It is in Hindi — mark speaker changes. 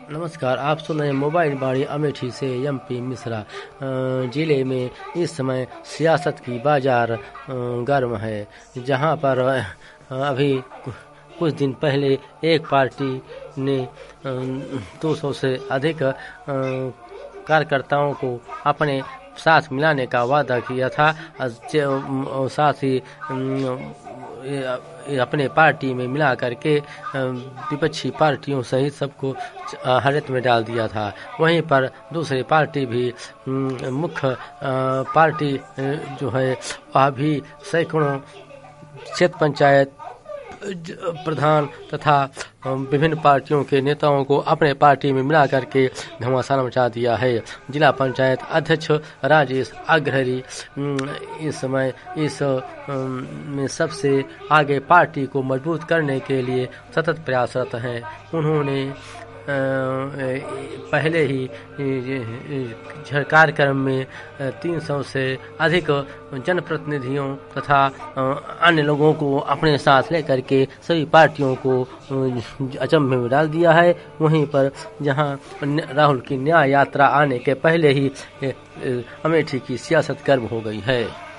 Speaker 1: नमस्कार, आप सुन रहे हैं मोबाइल बाणी अमेठी से। एमपी मिश्रा जिले में इस समय सियासत की बाजार गर्म है, जहां पर अभी कुछ दिन पहले एक पार्टी ने 200 से अधिक कार्यकर्ताओं को अपने साथ मिलाने का वादा किया था। साथ ही अपने पार्टी में मिला करके विपक्षी पार्टियों सहित सबको हालत में डाल दिया था। वहीं पर दूसरी पार्टी भी मुख्य पार्टी जो है वह भी सैकड़ों क्षेत्र पंचायत प्रधान तथा विभिन्न पार्टियों के नेताओं को अपने पार्टी में मिला करके घमासान मचा दिया है। जिला पंचायत अध्यक्ष राजेश अग्रहरी इस समय इस में सबसे आगे पार्टी को मजबूत करने के लिए सतत प्रयासरत हैं। उन्होंने पहले ही कार्यक्रम में 300 से अधिक जनप्रतिनिधियों तथा अन्य लोगों को अपने साथ लेकर के सभी पार्टियों को अचंभे में डाल दिया है। वहीं पर जहां राहुल की न्याय यात्रा आने के पहले ही अमेठी की सियासत गर्म हो गई है।